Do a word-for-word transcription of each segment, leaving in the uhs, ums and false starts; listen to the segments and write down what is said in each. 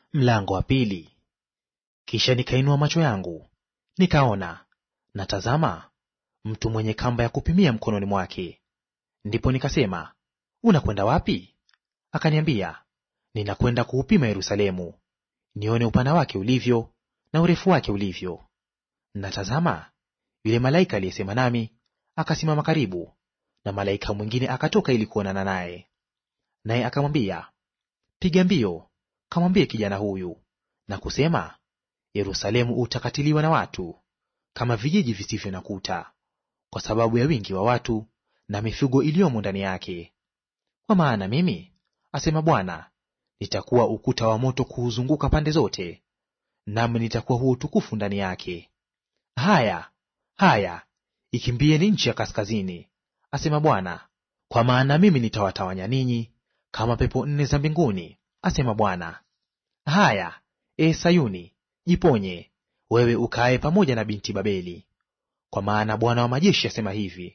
Mlango wa pili. Kisha nikainua macho yangu, nikaona, na tazama, mtu mwenye kamba ya kupimia mkononi mwake. Ndipo nikasema, unakwenda wapi? Akaniambia, ninakwenda kuupima Yerusalemu, nione upana wake ulivyo na urefu wake ulivyo. Na tazama, yule malaika aliyesema nami akasimama karibu, na malaika mwingine akatoka ili kuonana naye. Naye akamwambia, piga mbio, kamwambie kijana huyu na kusema, Yerusalemu utakatiliwa na watu kama vijiji visivyo na kuta, kwa sababu ya wingi wa watu na mifugo iliyomo ndani yake. Kwa maana mimi, asema Bwana, nitakuwa ukuta wa moto kuuzunguka pande zote, nami nitakuwa huo utukufu ndani yake. Haya, haya, ikimbieni nchi ya kaskazini, asema Bwana, kwa maana mimi nitawatawanya ninyi kama pepo nne za mbinguni, asema Bwana. Haya, e Sayuni, jiponye, wewe ukaaye pamoja na binti Babeli. Kwa maana Bwana wa majeshi asema hivi,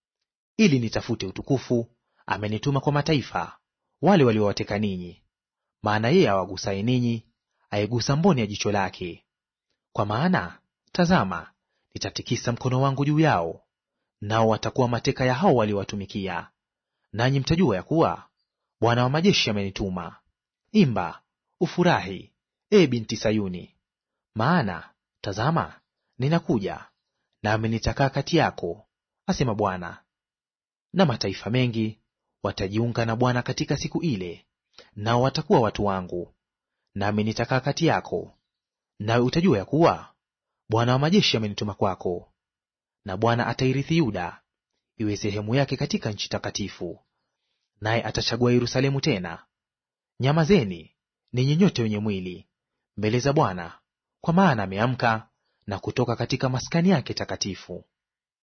ili nitafute utukufu, amenituma kwa mataifa, wale waliowateka ninyi. Maana yeye awagusaye ninyi, aigusa mboni ya jicho lake. Kwa maana, tazama, nitatikisa mkono wangu juu yao, nao watakuwa mateka ya hao waliowatumikia. Nanyi mtajua ya kuwa Bwana wa majeshi amenituma. Imba, ufurahi, e binti Sayuni. Maana, tazama, ninakuja, nami nitakaa kati yako, asema Bwana. Na mataifa mengi watajiunga na Bwana katika siku ile, nao watakuwa watu wangu. Nami nitakaa kati yako, nawe utajua ya kuwa Bwana wa majeshi amenituma kwako. Na Bwana atairithi Yuda, iwe sehemu yake katika nchi takatifu. Naye atachagua Yerusalemu tena. Nyamazeni ninyi nyote wenye mwili mbele za Bwana, kwa maana ameamka na kutoka katika maskani yake takatifu.